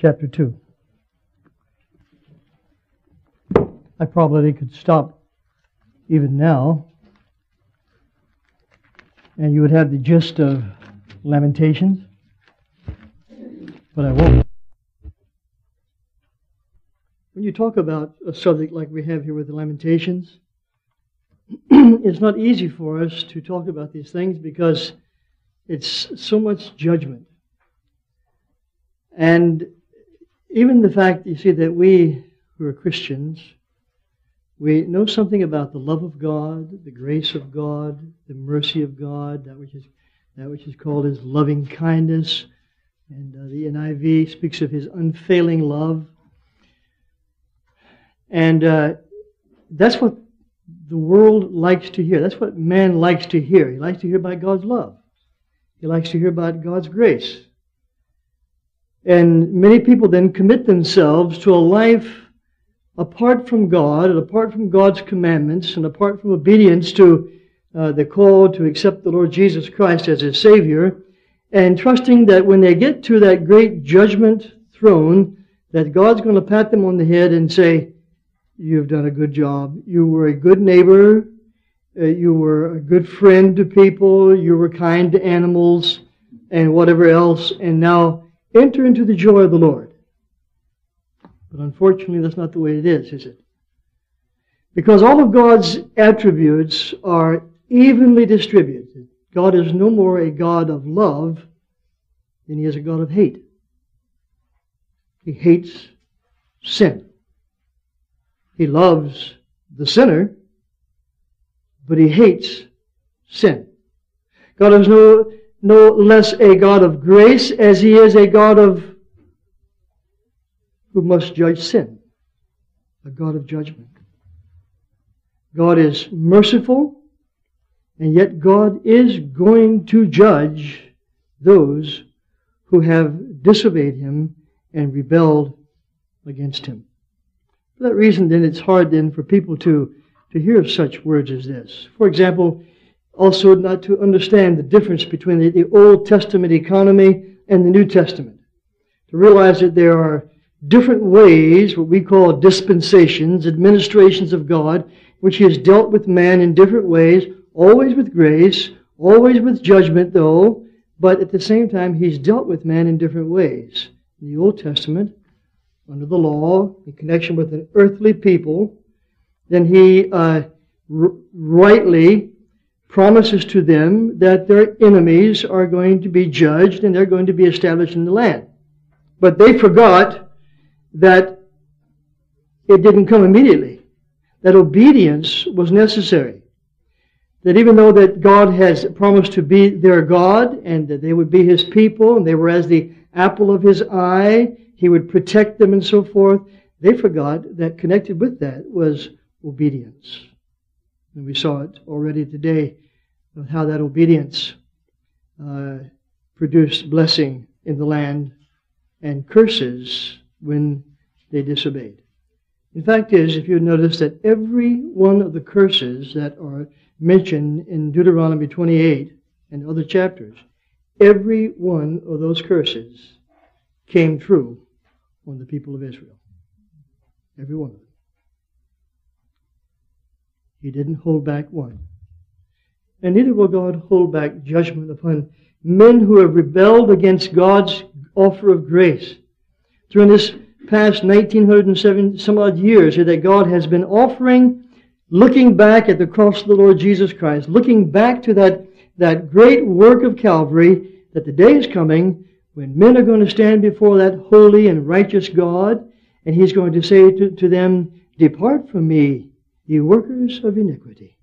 chapter 2. I probably could stop even now, and you would have the gist of Lamentations, but I won't. When you talk about a subject like we have here with the Lamentations, it's not easy for us to talk about these things because it's so much judgment. And even the fact, you see, that we who are Christians, we know something about the love of God, the grace of God, the mercy of God, that which is called His loving kindness. And the NIV speaks of His unfailing love. And that's what the world likes to hear. That's what man likes to hear. He likes to hear about God's love. He likes to hear about God's grace. And many people then commit themselves to a life apart from God, and apart from God's commandments, and apart from obedience to the call to accept the Lord Jesus Christ as His Savior, and trusting that when they get to that great judgment throne, that God's going to pat them on the head and say, "You've done a good job. You were a good neighbor. You were a good friend to people. You were kind to animals," and whatever else. And now enter into the joy of the Lord. But unfortunately, that's not the way it is it? Because all of God's attributes are evenly distributed. God is no more a God of love than He is a God of hate. He hates sin. He loves the sinner, but He hates sin. God is no less a God of grace as He is a God who must judge sin, a God of judgment. God is merciful, and yet God is going to judge those who have disobeyed Him and rebelled against Him. For that reason, then, it's hard then for people to hear such words as this. For example, also not to understand the difference between the Old Testament economy and the New Testament. To realize that there are different ways, what we call dispensations, administrations of God, which He has dealt with man in different ways, always with grace, always with judgment though, but at the same time He's dealt with man in different ways. In the Old Testament, under the law, in connection with an earthly people, then He rightly promises to them that their enemies are going to be judged and they're going to be established in the land. But they forgot that it didn't come immediately, that obedience was necessary. That even though that God has promised to be their God and that they would be His people and they were as the apple of His eye, He would protect them and so forth, they forgot that connected with that was obedience. And we saw it already today of how that obedience produced blessing in the land and curses when they disobeyed. In fact is, if you notice that every one of the curses that are mentioned in Deuteronomy 28 and other chapters, every one of those curses came true on the people of Israel. Every one of them. He didn't hold back one. And neither will God hold back judgment upon men who have rebelled against God's offer of grace. During this past 1907 some odd years that God has been offering, looking back at the cross of the Lord Jesus Christ, looking back to that great work of Calvary, that the day is coming when men are going to stand before that holy and righteous God, and He's going to say to them, "Depart from me, ye workers of iniquity.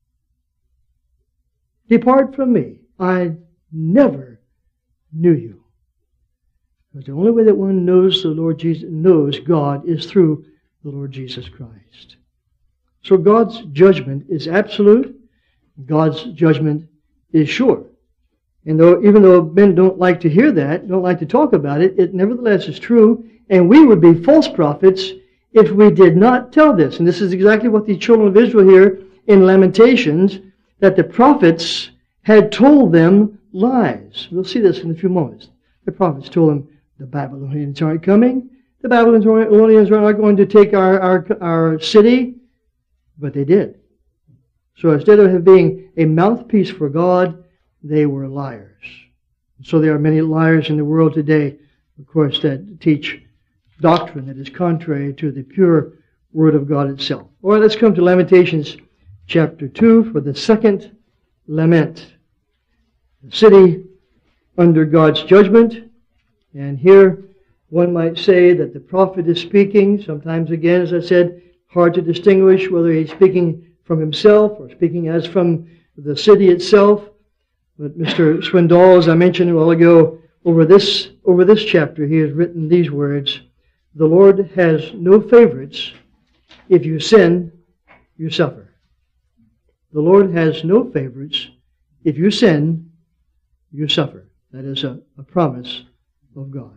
Depart from me. I never knew you." Because the only way that one knows the Lord Jesus, knows God, is through the Lord Jesus Christ. So God's judgment is absolute. God's judgment is sure. And even though men don't like to hear that, don't like to talk about it, it nevertheless is true. And we would be false prophets if we did not tell this. And this is exactly what the children of Israel here in Lamentations, that the prophets had told them lies. We'll see this in a few moments. The prophets told them The Babylonians aren't coming. The Babylonians are not going to take our city. But they did. So instead of being a mouthpiece for God, they were liars. So there are many liars in the world today, of course, that teach doctrine that is contrary to the pure Word of God itself. All right, let's come to Lamentations chapter 2 for the second lament. The city under God's judgment. And here one might say that the prophet is speaking. Sometimes, again, as I said, hard to distinguish whether he's speaking from himself or speaking as from the city itself. But Mr. Swindoll, as I mentioned a while ago, over this chapter, he has written these words: "The Lord has no favorites. If you sin, you suffer." The Lord has no favorites. If you sin, you suffer. That is a promise of God.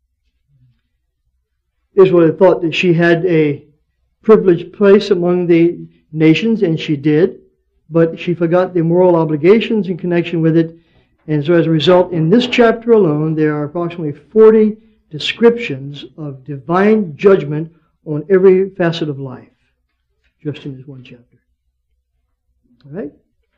Israel had thought that she had a privileged place among the nations, and she did, but she forgot the moral obligations in connection with it. And so as a result, in this chapter alone, there are approximately 40 descriptions of divine judgment on every facet of life, just in this one chapter. All right?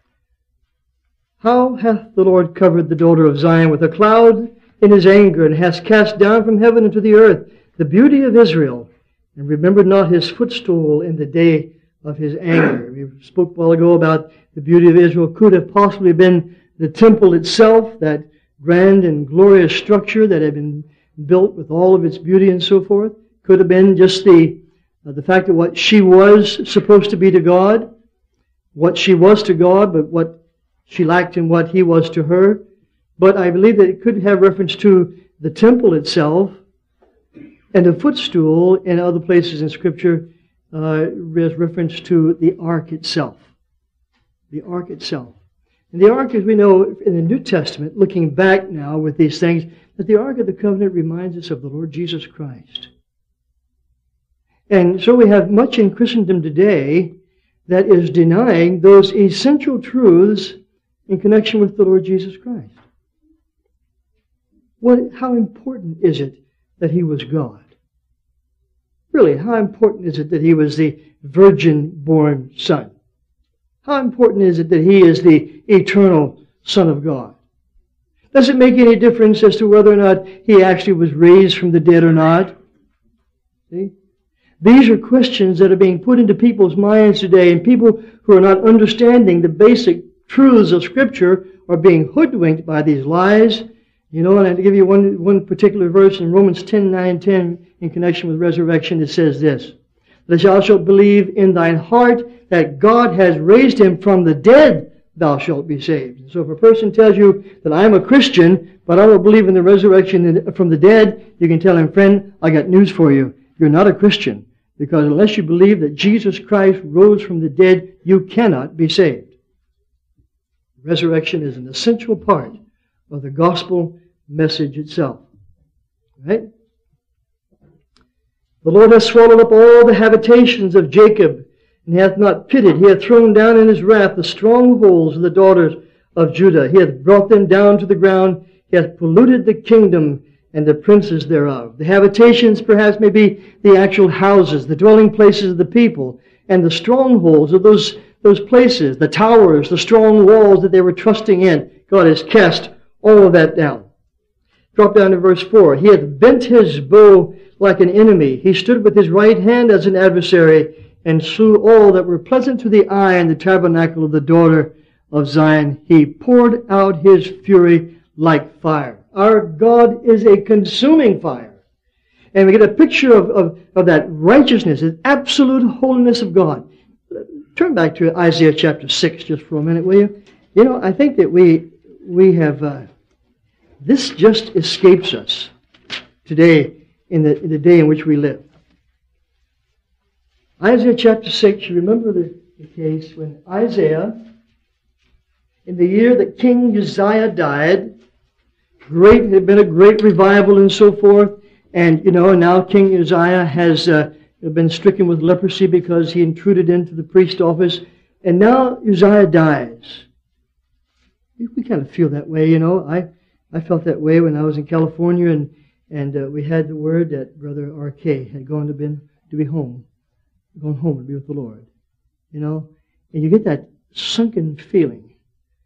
"How hath the Lord covered the daughter of Zion with a cloud in his anger, and hast cast down from heaven into the earth the beauty of Israel, and remembered not his footstool in the day of his anger." We spoke a while ago about the beauty of Israel could have possibly been the temple itself, that grand and glorious structure that had been built with all of its beauty and so forth. Could have been just the fact of what she was supposed to be to God, what she was to God, but what she lacked in what he was to her. But I believe that it could have reference to the temple itself, and the footstool in other places in Scripture has reference to the ark itself. The ark itself. And the ark, as we know in the New Testament, looking back now with these things, that the ark of the covenant reminds us of the Lord Jesus Christ. And so we have much in Christendom today that is denying those essential truths in connection with the Lord Jesus Christ. How important is it that he was God? Really, how important is it that he was the virgin-born Son? How important is it that he is the eternal Son of God? Does it make any difference as to whether or not he actually was raised from the dead or not? See? These are questions that are being put into people's minds today, and people who are not understanding the basic truths of Scripture are being hoodwinked by these lies. You know, and I'll give you one particular verse in Romans 10:9-10 in connection with resurrection. It says this: "That thou shalt believe in thine heart that God has raised him from the dead, thou shalt be saved." And so if a person tells you that I'm a Christian, but I don't believe in the resurrection from the dead, you can tell him, "Friend, I got news for you. You're not a Christian. Because unless you believe that Jesus Christ rose from the dead, you cannot be saved." Resurrection is an essential part of the gospel message itself. Right? "The Lord hath swallowed up all the habitations of Jacob, and hath not pitied. He hath thrown down in his wrath the strongholds of the daughters of Judah. He hath brought them down to the ground. He hath polluted the kingdom and the princes thereof." The habitations perhaps may be the actual houses, the dwelling places of the people, and the strongholds of those places, the towers, the strong walls that they were trusting in. God has cast all of that down. Drop down to verse 4. "He hath bent his bow like an enemy. He stood with his right hand as an adversary, and slew all that were pleasant to the eye in the tabernacle of the daughter of Zion. He poured out his fury like fire." Our God is a consuming fire. And we get a picture of that righteousness, the absolute holiness of God. Turn back to Isaiah chapter 6 just for a minute, will you? You know, I think that we have... this just escapes us today in the day in which we live. Isaiah chapter 6, you remember the case when Isaiah, in the year that King Uzziah died, had been a great revival and so forth, and now King Uzziah has been stricken with leprosy because he intruded into the priest office, and now Uzziah dies. We kind of feel that way, I felt that way when I was in California, And we had the word that Brother R.K. had gone to be home, gone home to be with the Lord. You know, and you get that sunken feeling.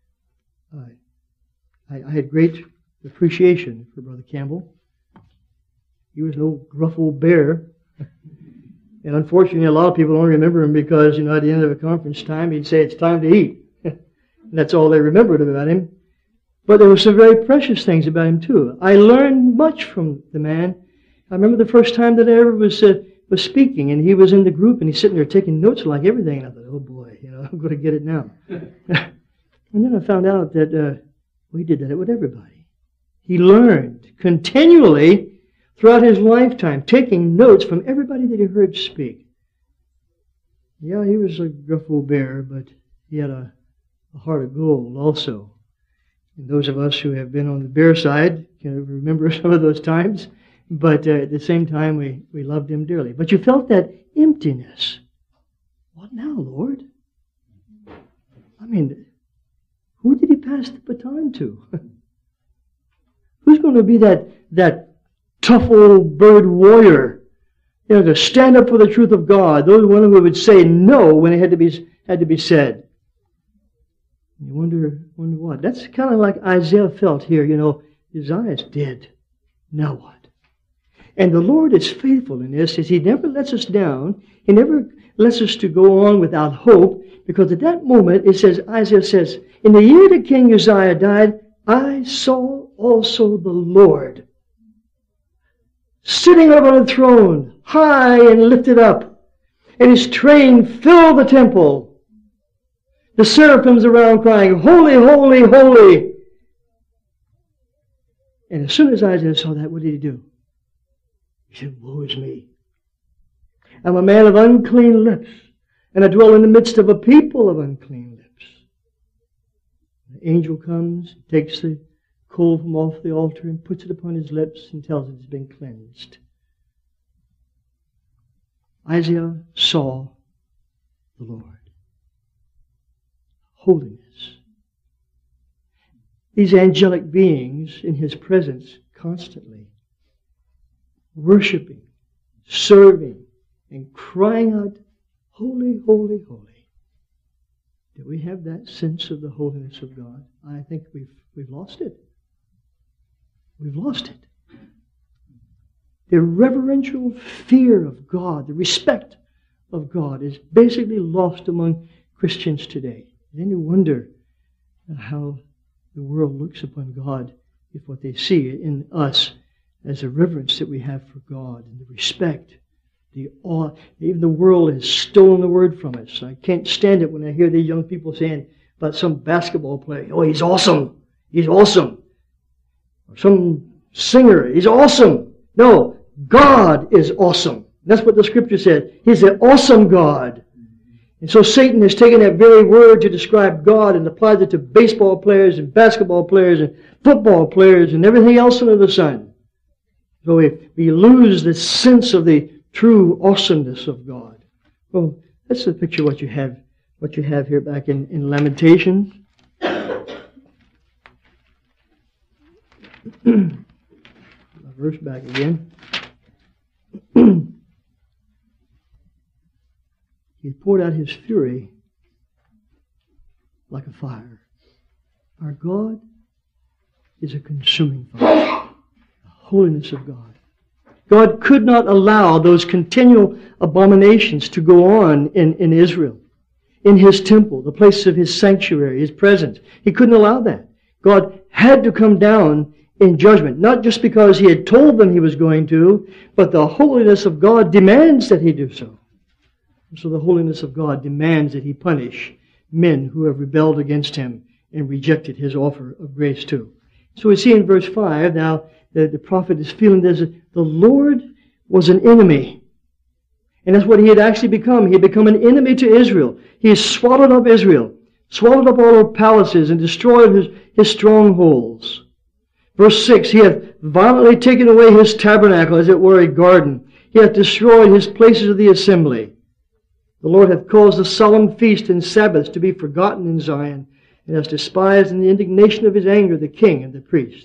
I had great appreciation for Brother Campbell. He was no gruff old bear. And unfortunately, a lot of people don't remember him because, you know, at the end of a conference time, he'd say, it's time to eat. And that's all they remembered about him. But there were some very precious things about him, too. I learned much from the man. I remember the first time that I ever was speaking, and he was in the group, and he's sitting there taking notes like everything. And I thought, oh boy, you know, I'm going to get it now. And then I found out that he did that with everybody. He learned continually throughout his lifetime, taking notes from everybody that he heard speak. Yeah, he was a gruff old bear, but he had a heart of gold also. And those of us who have been on the bear side can remember some of those times, but at the same time, we loved him dearly. But you felt that emptiness. What now, Lord? I mean, who did he pass the baton to? Who's going to be that tough old bird warrior, you know, to stand up for the truth of God? Those one who would say no when it had to be said. You wonder what? That's kind of like Isaiah felt here. You know, Isaiah's dead. Now what? And the Lord is faithful in this, as He never lets us down. He never lets us to go on without hope, because at that moment, Isaiah says, in the year that King Uzziah died, I saw also the Lord sitting up on a throne, high and lifted up, and His train filled the temple. The seraphims around crying, holy, holy, holy. And as soon as Isaiah saw that, what did he do? He said, woe is me. I'm a man of unclean lips, and I dwell in the midst of a people of unclean lips. The angel comes, takes the coal from off the altar and puts it upon his lips and tells it it's been cleansed. Isaiah saw the Lord. Holiness. These angelic beings in His presence constantly, worshiping, serving, and crying out, holy, holy, holy. Do we have that sense of the holiness of God? I think we've lost it. We've lost it. The reverential fear of God, the respect of God is basically lost among Christians today. Then you wonder how the world looks upon God if what they see in us as the reverence that we have for God and the respect, the awe. Even the world has stolen the word from us. I can't stand it when I hear these young people saying about some basketball player, oh, he's awesome. He's awesome. Or some singer, he's awesome. No, God is awesome. That's what the Scripture says. He's an awesome God. And so Satan has taken that very word to describe God and applied it to baseball players and basketball players and football players and everything else under the sun. So we lose the sense of the true awesomeness of God. Well, that's the picture what you have here back in Lamentations. Verse back again. He poured out His fury like a fire. Our God is a consuming fire. The holiness of God. God could not allow those continual abominations to go on in Israel, in His temple, the place of His sanctuary, His presence. He couldn't allow that. God had to come down in judgment, not just because He had told them He was going to, but the holiness of God demands that He do so. So the holiness of God demands that He punish men who have rebelled against Him and rejected His offer of grace too. So we see in verse 5 now the prophet is feeling this. The Lord was an enemy. And that's what He had actually become. He had become an enemy to Israel. He has swallowed up Israel, swallowed up all her palaces and destroyed his strongholds. Verse 6, He hath violently taken away His tabernacle, as it were a garden. He hath destroyed His places of the assembly. The Lord hath caused the solemn feast and Sabbaths to be forgotten in Zion, and hath despised in the indignation of His anger the king and the priest.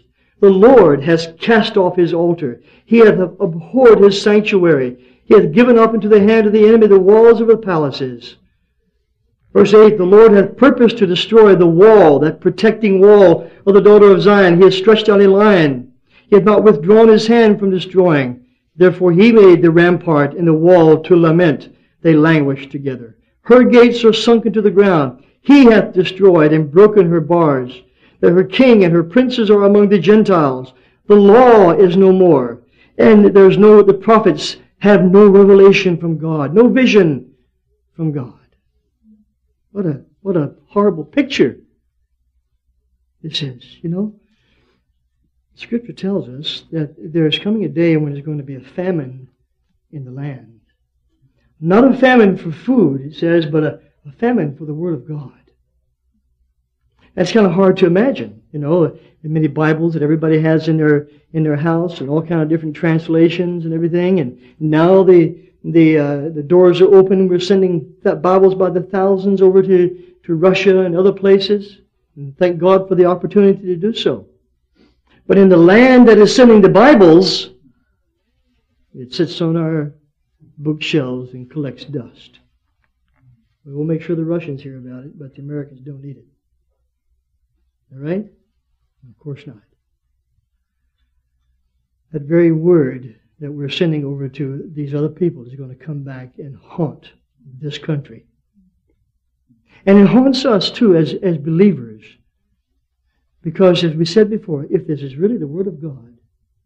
The Lord has cast off his altar. He hath abhorred his sanctuary. He hath given up into the hand of the enemy the walls of the palaces. Verse 8, the Lord hath purposed to destroy the wall, that protecting wall of the daughter of Zion. He hath stretched out a line. He hath not withdrawn his hand from destroying. Therefore he made the rampart and the wall to lament. They languish together. Her gates are sunk into the ground. He hath destroyed and broken her bars. That her king and her princes are among the Gentiles. The law is no more. And the prophets have no revelation from God, no vision from God. What a horrible picture this is, you know. Scripture tells us that there is coming a day when there's going to be a famine in the land. Not a famine for food, it says, but a famine for the Word of God. That's kind of hard to imagine, you know. The many Bibles that everybody has in their house, and all kind of different translations and everything. And now the doors are open. We're sending Bibles by the thousands over to Russia and other places. And thank God for the opportunity to do so. But in the land that is sending the Bibles, it sits on our bookshelves and collects dust. We will make sure the Russians hear about it, but the Americans don't need it. All right? Of course not. That very word that we're sending over to these other people is going to come back and haunt this country. And it haunts us too as believers. Because as we said before, if this is really the Word of God,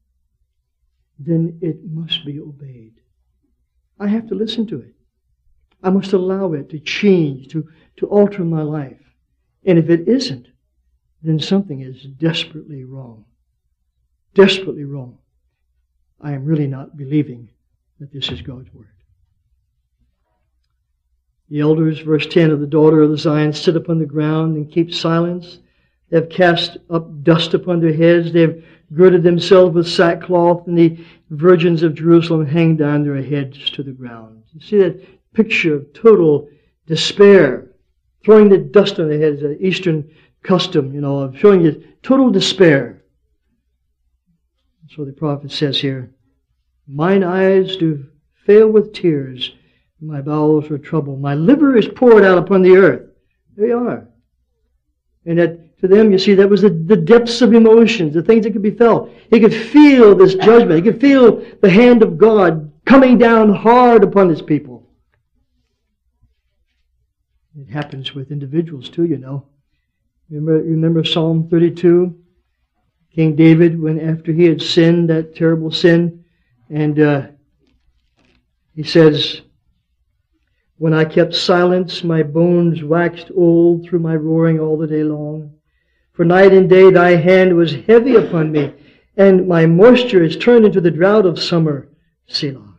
then it must be obeyed. I have to listen to it. I must allow it to change, to alter my life. And if it isn't, then something is desperately wrong. Desperately wrong. I am really not believing that this is God's Word. The elders, verse 10, of the daughter of the Zion sit upon the ground and keep silence. They have cast up dust upon their heads. They have girded themselves with sackcloth, and the virgins of Jerusalem hang down their heads to the ground. You see that picture of total despair, throwing the dust on their heads, an Eastern custom, you know, of showing you total despair. So the prophet says here, mine eyes do fail with tears, my bowels are troubled. My liver is poured out upon the earth. There you are. And that to them, you see, that was the depths of emotions, the things that could be felt. He could feel this judgment. He could feel the hand of God coming down hard upon His people. It happens with individuals too, you know. Remember Psalm 32? King David, when after he had sinned, that terrible sin, and he says, when I kept silence, my bones waxed old through my roaring all the day long. For night and day thy hand was heavy upon me, and my moisture is turned into the drought of summer. Selah.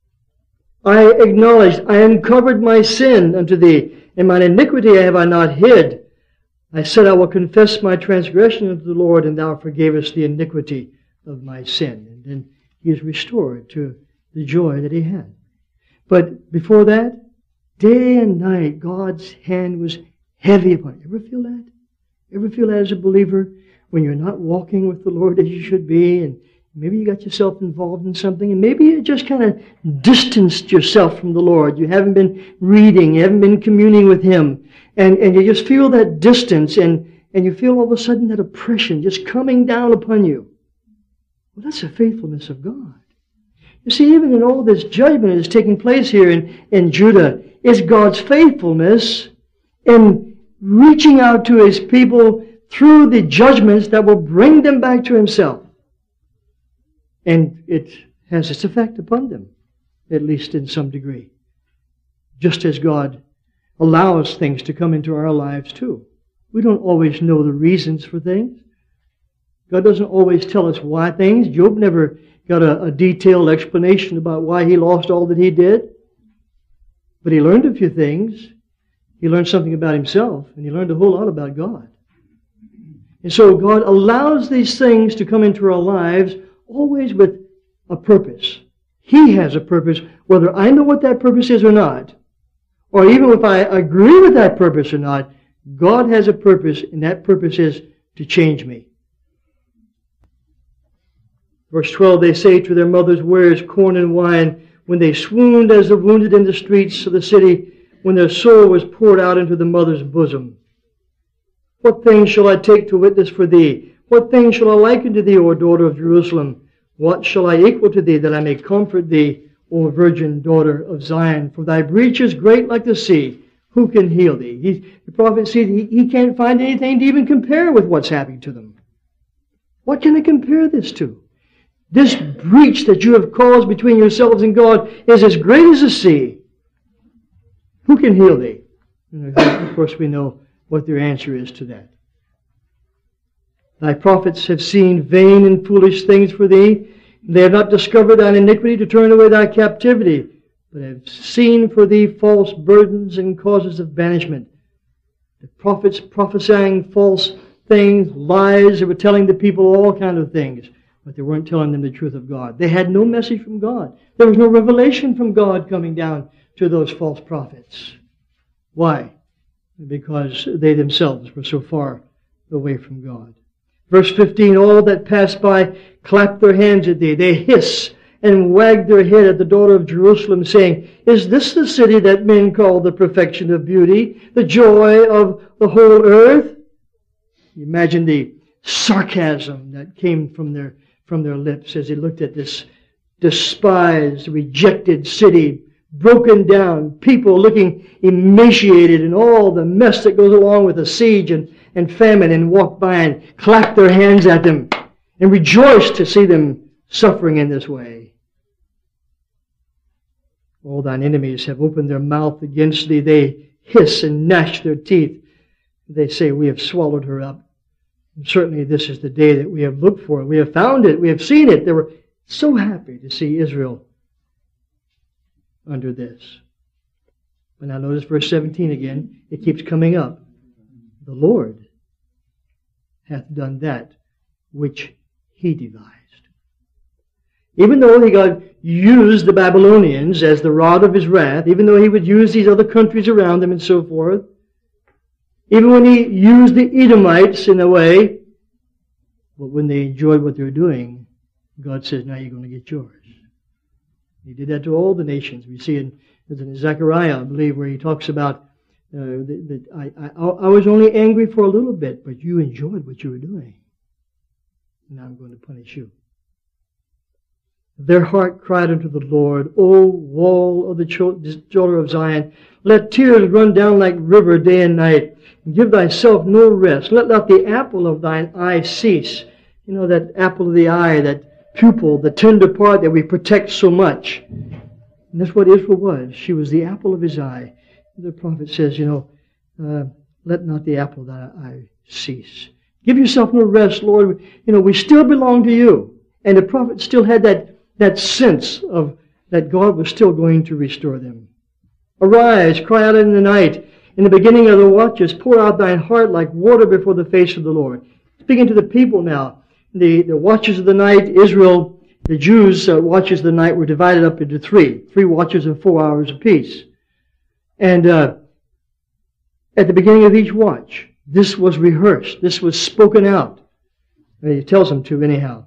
I acknowledged, I uncovered my sin unto thee, and mine iniquity have I not hid. I said, I will confess my transgression unto the Lord, and thou forgavest the iniquity of my sin. And then he is restored to the joy that he had. But before that, day and night, God's hand was heavy upon you. Ever feel that? Ever feel that as a believer? When you're not walking with the Lord as you should be, and maybe you got yourself involved in something, and maybe you just kind of distanced yourself from the Lord. You haven't been reading, you haven't been communing with Him, and you just feel that distance, and you feel all of a sudden that oppression just coming down upon you. Well, that's the faithfulness of God. You see, even in all this judgment that is taking place here in Judah, is God's faithfulness in reaching out to His people through the judgments that will bring them back to Himself. And it has its effect upon them, at least in some degree. Just as God allows things to come into our lives too. We don't always know the reasons for things. God doesn't always tell us why things. Job never got a detailed explanation about why he lost all that he did. But he learned a few things. He learned something about himself, and he learned a whole lot about God. And so God allows these things to come into our lives always with a purpose. He has a purpose, whether I know what that purpose is or not, or even if I agree with that purpose or not, God has a purpose, and that purpose is to change me. Verse 12, they say to their mothers, where is corn and wine? When they swooned as the wounded in the streets of the city, when their soul was poured out into the mother's bosom. What things shall I take to witness for thee? What things shall I liken to thee, O daughter of Jerusalem? What shall I equal to thee, that I may comfort thee, O virgin daughter of Zion? For thy breach is great like the sea. Who can heal thee? The prophet sees he can't find anything to even compare with what's happening to them. What can I compare this to? This breach that you have caused between yourselves and God is as great as the sea. Who can heal thee? And of course we know what their answer is to that. Thy prophets have seen vain and foolish things for thee. They have not discovered thine iniquity to turn away thy captivity, but have seen for thee false burdens and causes of banishment. The prophets prophesying false things, lies. They were telling the people all kinds of things, but they weren't telling them the truth of God. They had no message from God. There was no revelation from God coming down to those false prophets. Why? Because they themselves were so far away from God. Verse 15, all that pass by clap their hands at thee. They hiss and wag their head at the daughter of Jerusalem, saying, is this the city that men call the perfection of beauty, the joy of the whole earth? You imagine the sarcasm that came from their lips as they looked at this despised, rejected city, broken down, people looking emaciated and all the mess that goes along with a siege and famine, and walk by and clap their hands at them and rejoice to see them suffering in this way. All thine enemies have opened their mouth against thee. They hiss and gnash their teeth. They say, we have swallowed her up. And certainly this is the day that we have looked for. We have found it. We have seen it. They were so happy to see Israel under this. But now notice verse 17 again. It keeps coming up. The Lord hath done that which he devised. Even though God used the Babylonians as the rod of his wrath, even though he would use these other countries around them and so forth, even when he used the Edomites in a way, but when they enjoyed what they were doing, God says, now you're going to get yours. He did that to all the nations. We see in Zechariah, I believe, where he talks about I was only angry for a little bit, but you enjoyed what you were doing. Now I'm going to punish you. Their heart cried unto the Lord, O wall of the daughter of Zion, let tears run down like river day and night, and give thyself no rest. Let not the apple of thine eye cease. You know, that apple of the eye, that pupil, the tender part that we protect so much. And that's what Israel was. She was the apple of his eye. The prophet says, let not the apple of thy eye cease. Give yourself no rest, Lord. We still belong to you. And the prophet still had that sense of that God was still going to restore them. Arise, cry out in the night. In the beginning of the watches, pour out thine heart like water before the face of the Lord. Speaking to the people now. The watches of the night, Israel, the Jews' watches of the night were divided up into three watches of 4 hours apiece. And at the beginning of each watch, this was rehearsed. This was spoken out. And he tells them to anyhow.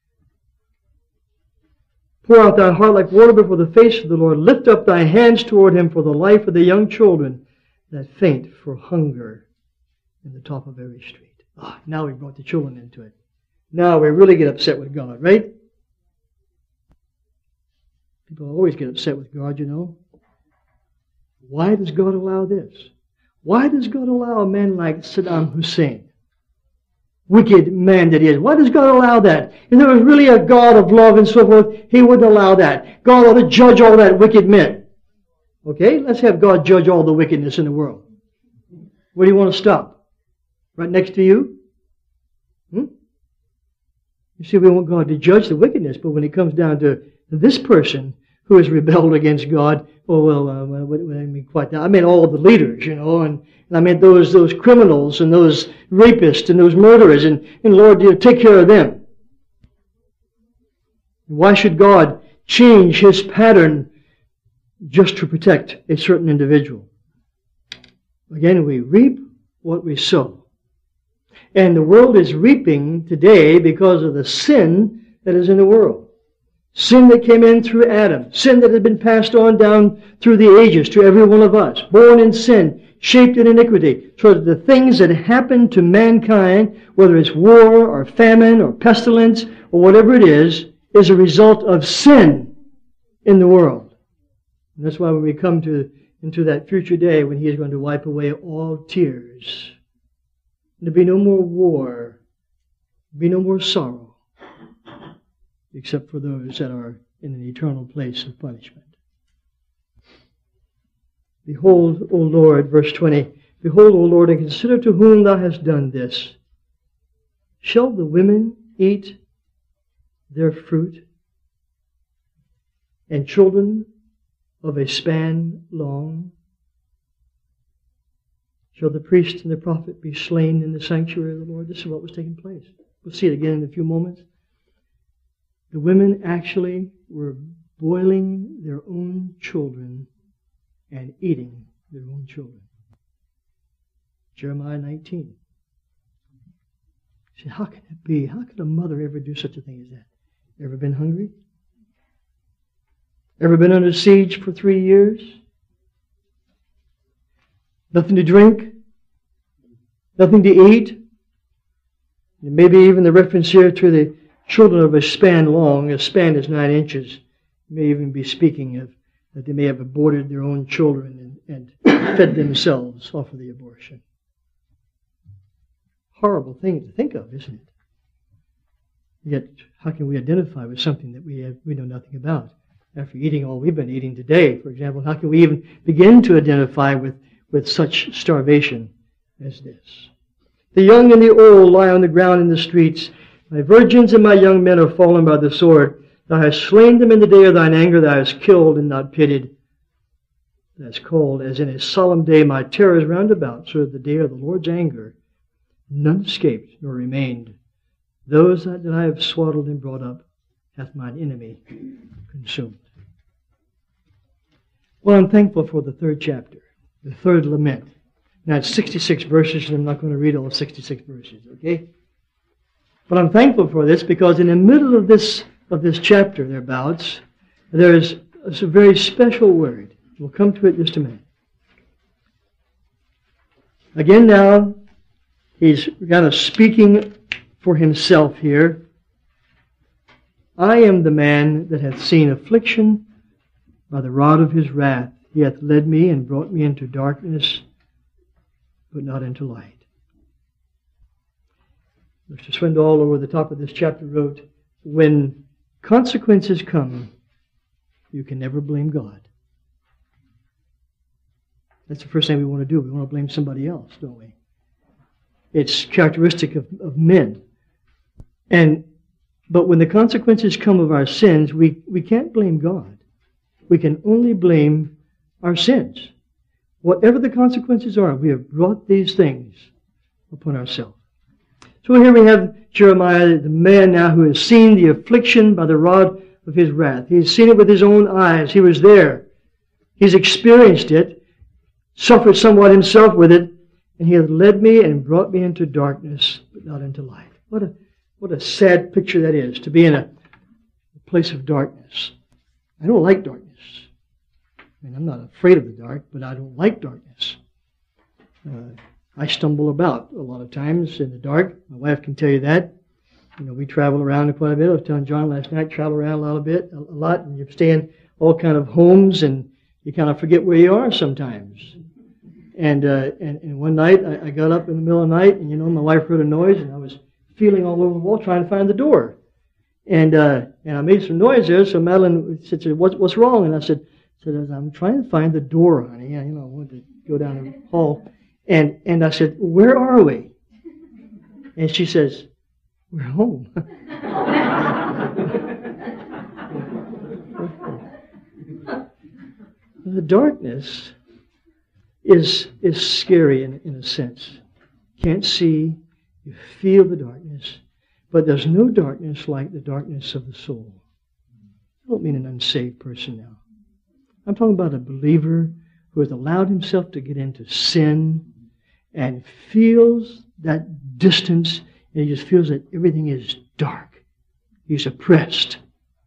Pour out thy heart like water before the face of the Lord. Lift up thy hands toward him for the life of the young children that faint for hunger in the top of every street. Now we brought the children into it. Now we really get upset with God, right? People always get upset with God, Why does God allow this? Why does God allow a man like Saddam Hussein? Wicked man that he is. Why does God allow that? If there was really a God of love and so forth, he wouldn't allow that. God ought to judge all that wicked men. Okay, let's have God judge all the wickedness in the world. Where do you want to stop? Right next to you? You see, we want God to judge the wickedness, but when it comes down to this person who has rebelled against God, what I mean quite that. I mean all the leaders, and I mean those criminals and those rapists and those murderers, and Lord, take care of them. Why should God change his pattern just to protect a certain individual? Again, we reap what we sow. And the world is reaping today because of the sin that is in the world. Sin that came in through Adam. Sin that had been passed on down through the ages to every one of us. Born in sin, shaped in iniquity. So that the things that happen to mankind, whether it's war or famine or pestilence or whatever it is a result of sin in the world. And that's why when we come into that future day when He is going to wipe away all tears, there'll be no more war, be no more sorrow, except for those that are in an eternal place of punishment. Behold, O Lord, verse 20, behold, O Lord, and consider to whom thou hast done this. Shall the women eat their fruit, and children of a span long? Shall the priest and the prophet be slain in the sanctuary of the Lord? This is what was taking place. We'll see it again in a few moments. The women actually were boiling their own children and eating their own children. Jeremiah 19. You say, how can it be? How could a mother ever do such a thing as that? Ever been hungry? Ever been under siege for 3 years? Nothing to drink? Nothing to eat? And maybe even the reference here to the children of a span long. A span is 9 inches. May even be speaking of that they may have aborted their own children and fed themselves off of the abortion. Horrible thing to think of, isn't it? Yet, how can we identify with something that we know nothing about? After eating all we've been eating today, for example, how can we even begin to identify with such starvation as this? The young and the old lie on the ground in the streets. My virgins and my young men are fallen by the sword. Thou hast slain them in the day of thine anger. Thou hast killed and not pitied. Thou hast called, as in a solemn day, my terrors round about, so that the day of the Lord's anger none escaped nor remained. Those that I have swaddled and brought up hath mine enemy consumed. Well, I'm thankful for the 3rd chapter, the 3rd lament. Now, it's 66 verses, and I'm not going to read all 66 verses, okay? But I'm thankful for this because in the middle of this chapter, thereabouts, there's a very special word. We'll come to it in just a minute. Again now, he's kind of speaking for himself here. I am the man that hath seen affliction by the rod of his wrath. He hath led me and brought me into darkness, but not into light. Mr. Swindoll, over the top of this chapter, wrote, when consequences come, you can never blame God. That's the first thing we want to do. We want to blame somebody else, don't we? It's characteristic of men. But when the consequences come of our sins, we can't blame God. We can only blame our sins. Whatever the consequences are, we have brought these things upon ourselves. So here we have Jeremiah, the man now who has seen the affliction by the rod of his wrath. He's seen it with his own eyes. He was there. He's experienced it, suffered somewhat himself with it, and he hath led me and brought me into darkness, but not into light. What a sad picture that is, to be in a place of darkness. I don't like darkness. I mean, I'm not afraid of the dark, but I don't like darkness. I stumble about a lot of times in the dark. My wife can tell you that. You know, we travel around quite a bit. I was telling John last night, travel around a lot, and you stay in all kind of homes, and you kind of forget where you are sometimes. And one night, I got up in the middle of the night, and my wife heard a noise, and I was feeling all over the wall trying to find the door. And I made some noise there, so Madeline said, what's wrong? And I said, I'm trying to find the door, honey. I wanted to go down the hall. And I said, where are we? And she says, we're home. The darkness is scary in a sense. Can't see, you feel the darkness, but there's no darkness like the darkness of the soul. I don't mean an unsaved person now. I'm talking about a believer who has allowed himself to get into sin and feels that distance, and he just feels that everything is dark. He's oppressed.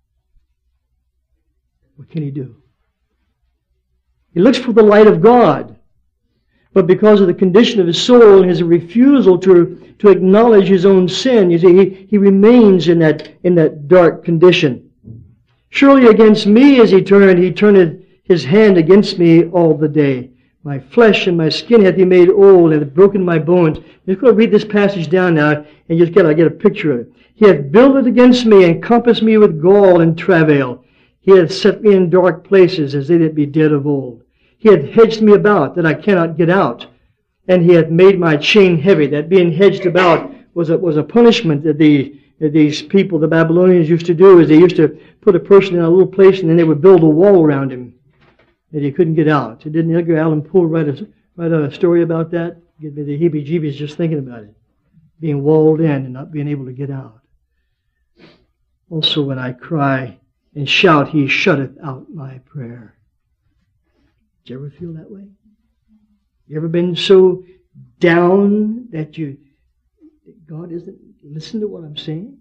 What can he do? He looks for the light of God. But because of the condition of his soul and his refusal to acknowledge his own sin, you see, he remains in that dark condition. Surely against me as he turned his hand against me all the day. My flesh and my skin hath he made old, and hath broken my bones. I'm just going to read this passage down now, and just get a picture of it. He hath builded against me, and compassed me with gall and travail. He hath set me in dark places, as they that be dead of old. He hath hedged me about, that I cannot get out. And he hath made my chain heavy. That being hedged about was a punishment that these people, the Babylonians, used to do, is they used to put a person in a little place, and then they would build a wall around him that he couldn't get out. Didn't Edgar Allan Poe write a story about that? Give me the heebie-jeebies just thinking about it. Being walled in and not being able to get out. Also when I cry and shout, he shutteth out my prayer. Did you ever feel that way? You ever been so down that God isn't listening to what I'm saying?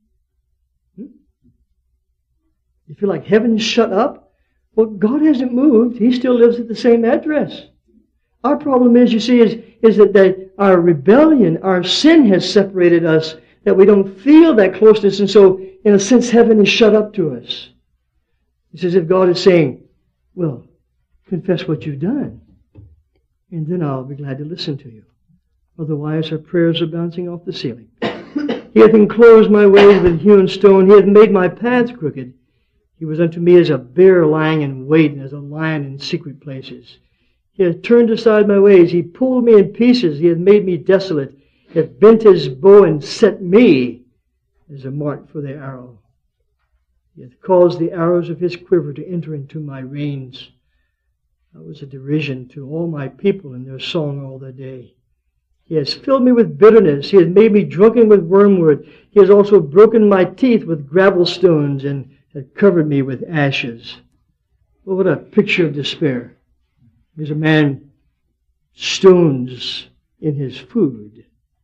You feel like heaven's shut up? Well, God hasn't moved. He still lives at the same address. Our problem is, you see, is that our rebellion, our sin has separated us, that we don't feel that closeness, and so, in a sense, heaven is shut up to us. It's as if God is saying, well, confess what you've done, and then I'll be glad to listen to you. Otherwise, our prayers are bouncing off the ceiling. He hath enclosed my ways with hewn stone. He hath made my paths crooked. He was unto me as a bear lying in wait, and as a lion in secret places. He hath turned aside my ways. He pulled me in pieces. He hath made me desolate. He hath bent his bow and set me as a mark for the arrow. He hath caused the arrows of his quiver to enter into my reins. That was a derision to all my people in their song all the day. He has filled me with bitterness. He has made me drunken with wormwood. He has also broken my teeth with gravel stones, and had covered me with ashes. Well, what a picture of despair. There's a man stones in his food.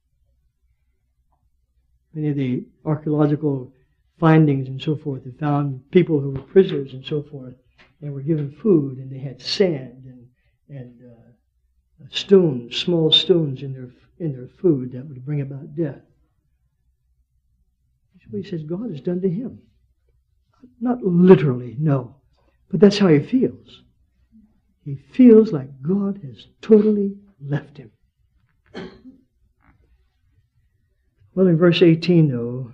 Many of the archaeological findings and so forth have found people who were prisoners and so forth, and were given food, and they had sand and stones, small stones in their food that would bring about death. That's what he says God has done to him. Not literally, no. But that's how he feels. He feels like God has totally left him. Well, in verse 18, though,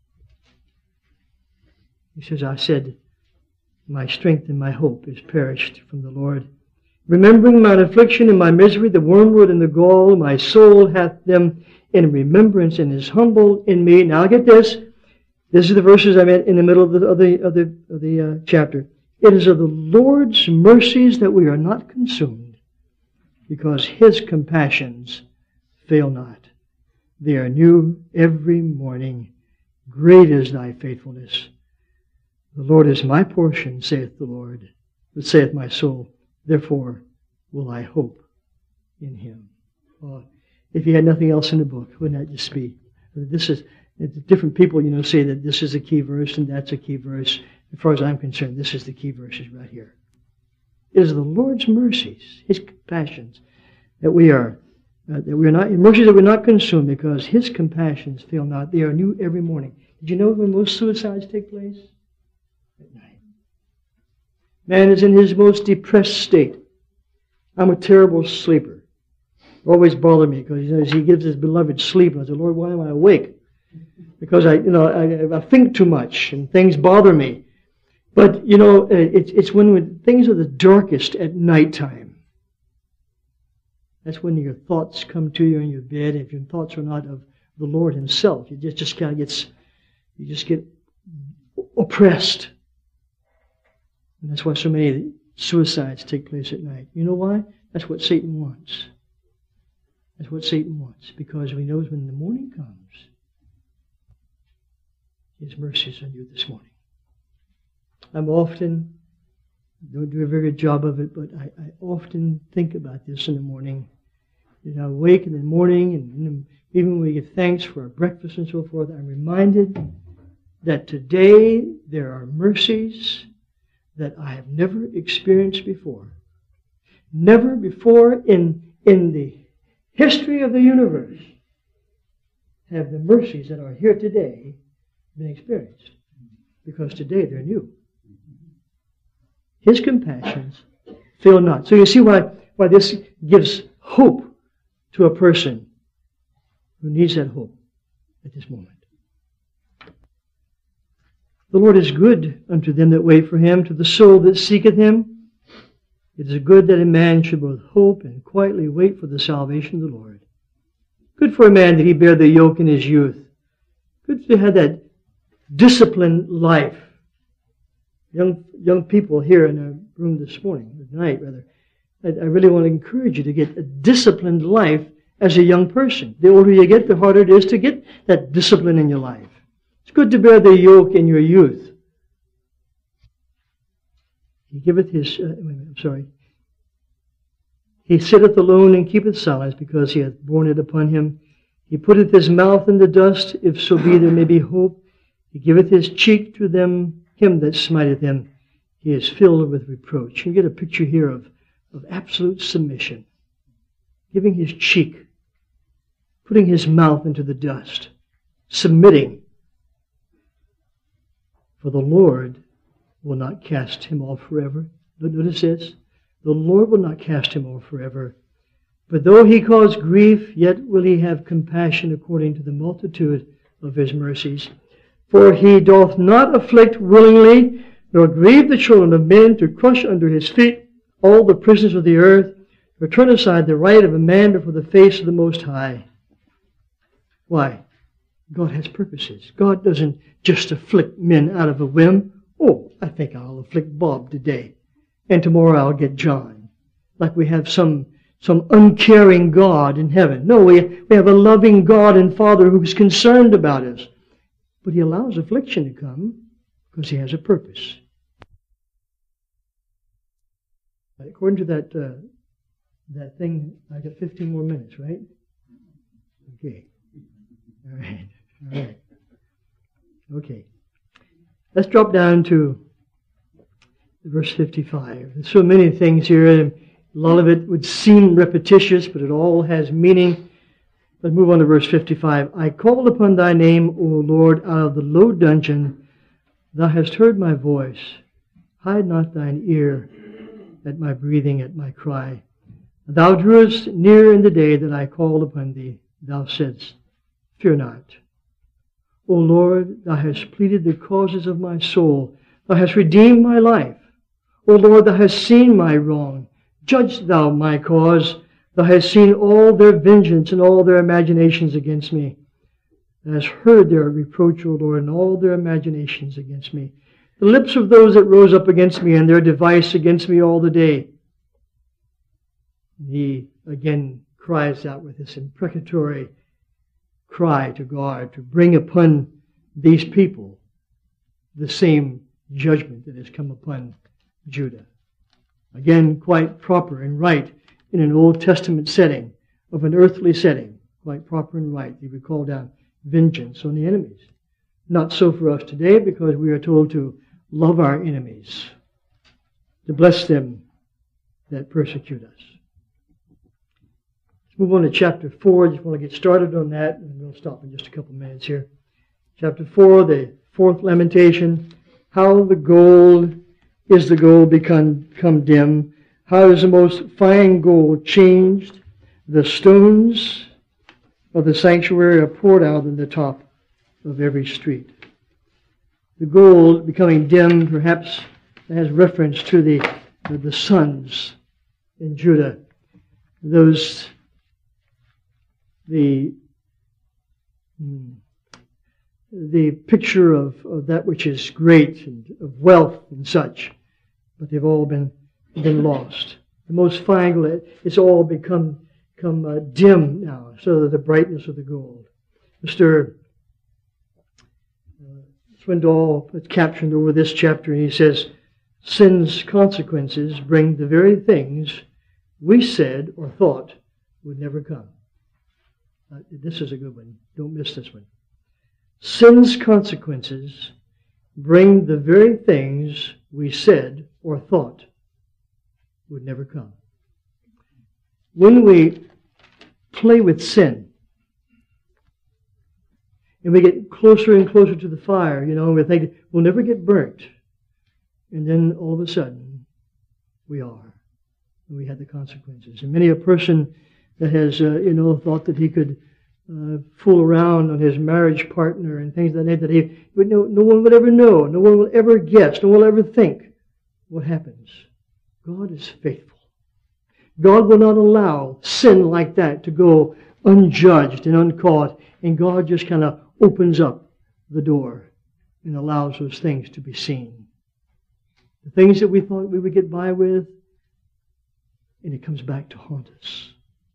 he says, I said, my strength and my hope is perished from the Lord. Remembering mine affliction and my misery, the wormwood and the gall, my soul hath them in remembrance and is humble in me. Now get this. This is the verses I meant in the middle of the chapter. It is of the Lord's mercies that we are not consumed, because his compassions fail not. They are new every morning. Great is thy faithfulness. The Lord is my portion, saith the Lord. But saith my soul, therefore will I hope in him. If you had nothing else in the book, wouldn't that just be? Different people, say that this is a key verse and that's a key verse. As far as I'm concerned, this is the key verses right here. It is the Lord's mercies, his compassions, that we are not, mercies that we're not consumed, because his compassions fail not. They are new every morning. Did you know when most suicides take place? At night. Man is in his most depressed state. I'm a terrible sleeper. Always bother me, because he gives his beloved sleep, and I say, Lord, why am I awake? Because I think too much and things bother me. But it's when things are the darkest at nighttime. That's when your thoughts come to you in your bed. If your thoughts are not of the Lord himself, you just kind of get oppressed. And that's why so many suicides take place at night. You know why? That's what Satan wants. That's what Satan wants, because he knows when the morning comes, his mercies are new this morning. I'm often, don't do a very good job of it, but I often think about this in the morning. I wake in the morning, and even when we give thanks for our breakfast and so forth, I'm reminded that today there are mercies that I have never experienced before. Never before in the history of the universe have the mercies that are here today been experienced. Because today they're new. His compassions fail not. So you see why this gives hope to a person who needs that hope at this moment. The Lord is good unto them that wait for him, to the soul that seeketh him. It is good that a man should both hope and quietly wait for the salvation of the Lord. Good for a man that he bear the yoke in his youth. Good to have that disciplined life. Young people here in our room this morning, or tonight rather, I really want to encourage you to get a disciplined life as a young person. The older you get, the harder it is to get that discipline in your life. It's good to bear the yoke in your youth. He giveth his, He sitteth alone and keepeth silence, because he hath borne it upon him. He putteth his mouth in the dust, if so be there may be hope. He giveth his cheek to him that smiteth him. He is filled with reproach. You get a picture here of absolute submission. Giving his cheek, putting his mouth into the dust, submitting. For the Lord will not cast him off forever. Notice this. The Lord will not cast him off forever. But though he cause grief, yet will he have compassion according to the multitude of his mercies. For he doth not afflict willingly, nor grieve the children of men, to crush under his feet all the prisoners of the earth, or turn aside the right of a man before the face of the Most High. Why? God has purposes. God doesn't just afflict men out of a whim. Oh, I think I'll afflict Bob today, and tomorrow I'll get John. Like we have some uncaring God in heaven. No, we have a loving God and Father who's concerned about us. But he allows affliction to come because he has a purpose. According to that thing, I got 15 more minutes, right? Okay. All right. Okay. Let's drop down to verse 55. There's so many things here. A lot of it would seem repetitious, but it all has meaning. Let's move on to verse 55. I called upon thy name, O Lord, out of the low dungeon. Thou hast heard my voice. Hide not thine ear at my breathing, at my cry. Thou drewest near in the day that I called upon thee. Thou saidst, fear not. O Lord, thou hast pleaded the causes of my soul. Thou hast redeemed my life. O Lord, thou hast seen my wrong. Judge thou my cause. Thou hast seen all their vengeance and all their imaginations against me. Thou hast heard their reproach, O Lord, and all their imaginations against me. The lips of those that rose up against me, and their device against me all the day. He again cries out with this imprecatory cry to God to bring upon these people the same judgment that has come upon Judah. Again, quite proper and right in an Old Testament setting, of an earthly setting, quite proper and right. He would call down vengeance on the enemies. Not so for us today, because we are told to love our enemies, to bless them that persecute us. Let's move on to chapter 4. I just want to get started on that, and we'll stop in just a couple of minutes here. Chapter 4, the fourth lamentation. How the gold is the gold become dim. How is the most fine gold changed? The stones of the sanctuary are poured out in the top of every street. The gold becoming dim, perhaps has reference to the sons in Judah. Those, the picture of that which is great and of wealth and such, but they've all been lost. The most fine gold, it's all become dim now, so that the brightness of the gold. Mr. Swindoll is captioned over this chapter, and he says, sin's consequences bring the very things we said or thought would never come. This is a good one. Don't miss this one. Sin's consequences bring the very things we said or thought would never come. When we play with sin, and we get closer and closer to the fire, we think we'll never get burnt. And then all of a sudden, we are. And we had the consequences. And many a person that has, thought that he could fool around on his marriage partner and things like that no one would ever know, no one will ever guess, no one will ever think. What happens? God is faithful. God will not allow sin like that to go unjudged and uncaught, and God just kind of opens up the door and allows those things to be seen. The things that we thought we would get by with, and it comes back to haunt us.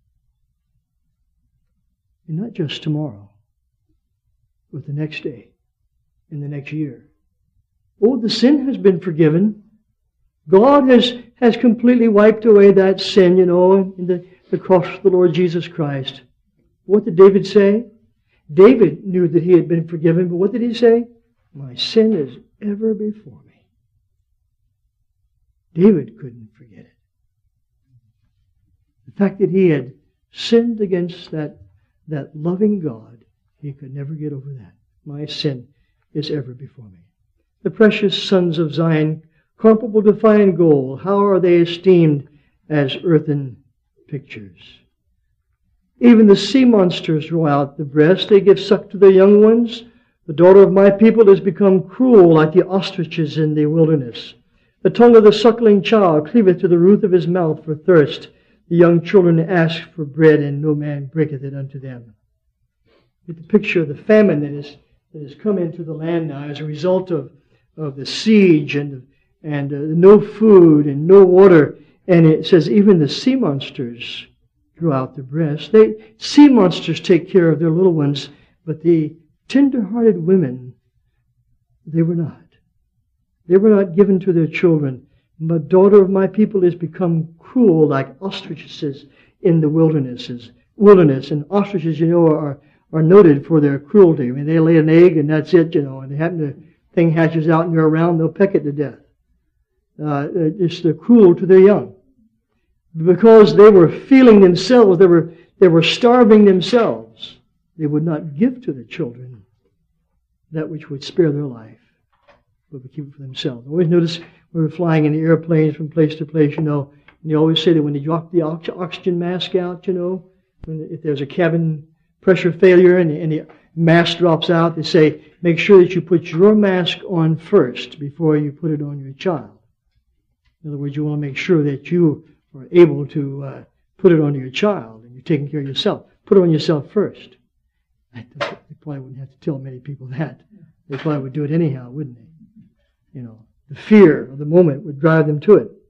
And not just tomorrow, but the next day, and the next year. Oh, the sin has been forgiven. God has completely wiped away that sin, in the cross of the Lord Jesus Christ. What did David say? David knew that he had been forgiven, but what did he say? My sin is ever before me. David couldn't forget it. The fact that he had sinned against that loving God, he could never get over that. My sin is ever before me. The precious sons of Zion, comparable to fine gold, how are they esteemed as earthen pictures? Even the sea monsters draw out the breast. They give suck to their young ones. The daughter of my people has become cruel like the ostriches in the wilderness. The tongue of the suckling child cleaveth to the roof of his mouth for thirst. The young children ask for bread, and no man breaketh it unto them. Get the picture of the famine that has come into the land now as a result of the siege and no food and no water. And it says even the sea monsters drew out their breasts. Sea monsters take care of their little ones, but the tender-hearted women, they were not. They were not given to their children. The daughter of my people has become cruel like ostriches in the wilderness. And ostriches, are noted for their cruelty. I mean, they lay an egg and that's it, and the thing hatches out and you're around, they'll peck it to death. They're cruel to their young. Because they were feeling themselves, they were starving themselves. They would not give to the children that which would spare their life, but would keep it for themselves. Always notice we were flying in the airplanes from place to place, and they always say that when they drop the oxygen mask out, if there's a cabin pressure failure and the mask drops out, they say, make sure that you put your mask on first before you put it on your child. In other words, you want to make sure that you are able to put it on your child and you're taking care of yourself. Put it on yourself first. They probably wouldn't have to tell many people that. They probably would do it anyhow, wouldn't they? The fear of the moment would drive them to it.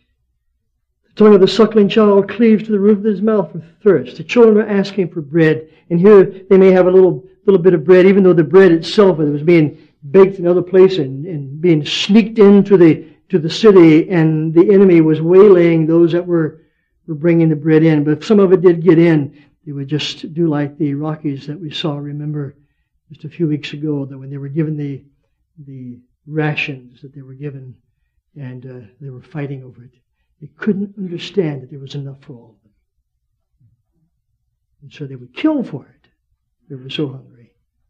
The tongue of the suckling child cleaves to the roof of his mouth for thirst. The children are asking for bread, and here they may have a little bit of bread, even though the bread itself was being baked in another place and being sneaked into the city, and the enemy was waylaying those that were bringing the bread in. But if some of it did get in, they would just do like the Rockies that we saw, remember, just a few weeks ago, that when they were given the rations that they were given, and they were fighting over it. They couldn't understand that there was enough for all of them. And so they would kill for it. They were so hungry.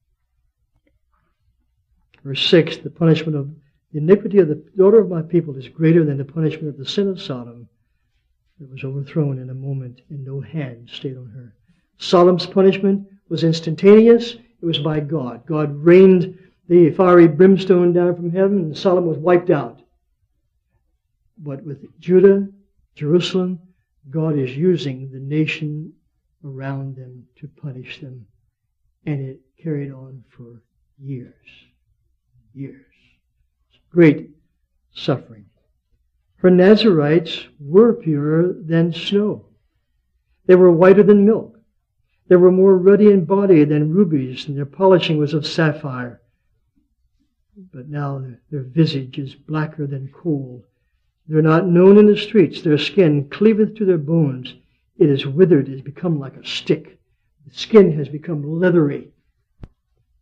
Verse 6, the punishment of the iniquity of the daughter of my people is greater than the punishment of the sin of Sodom that was overthrown in a moment, and no hand stayed on her. Sodom's punishment was instantaneous. It was by God. God rained the fiery brimstone down from heaven, and Sodom was wiped out. But with Judah, Jerusalem, God is using the nation around them to punish them. And it carried on for years. Years. Great suffering. Her Nazarites were purer than snow. They were whiter than milk. They were more ruddy in body than rubies, and their polishing was of sapphire. But now their visage is blacker than coal. They are not known in the streets. Their skin cleaveth to their bones. It is withered. It has become like a stick. The skin has become leathery.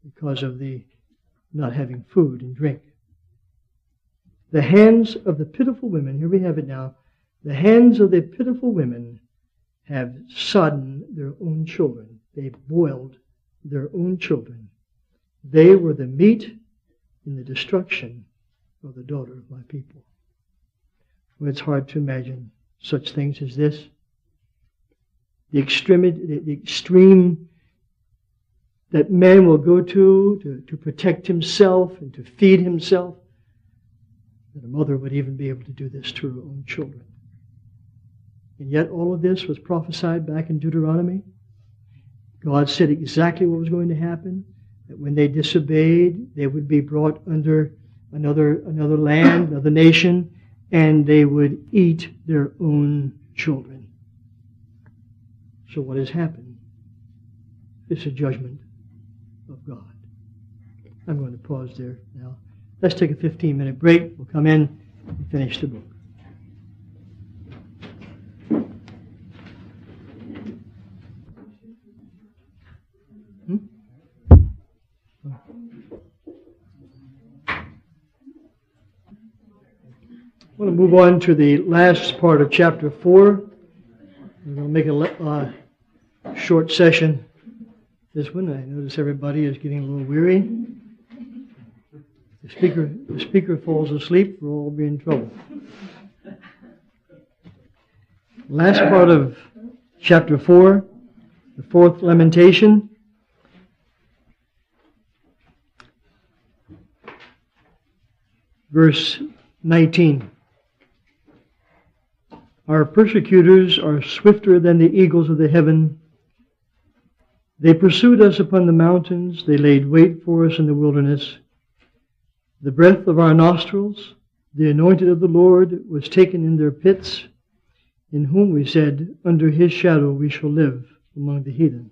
because of the not having food and drink. The hands of the pitiful women, here we have it now, the hands of the pitiful women have sodden their own children. They boiled their own children. They were the meat in the destruction of the daughter of my people. Well, it's hard to imagine such things as this. The extreme that man will go to protect himself and to feed himself, that a mother would even be able to do this to her own children. And yet all of this was prophesied back in Deuteronomy. God said exactly what was going to happen, that when they disobeyed, they would be brought under another land, another nation, and they would eat their own children. So what has happened? It's a judgment of God. I'm going to pause there now. Let's take a 15-minute break. We'll come in and finish the book. I want to move on to the last part of chapter 4. We're going to make a short session. This one, I notice everybody is getting a little weary. The speaker falls asleep, we'll all be in trouble. Last part of chapter 4, the fourth lamentation. Verse 19. Our persecutors are swifter than the eagles of the heaven. They pursued us upon the mountains. They laid wait for us in the wilderness. The breath of our nostrils, the anointed of the Lord, was taken in their pits, in whom we said, under his shadow we shall live among the heathen.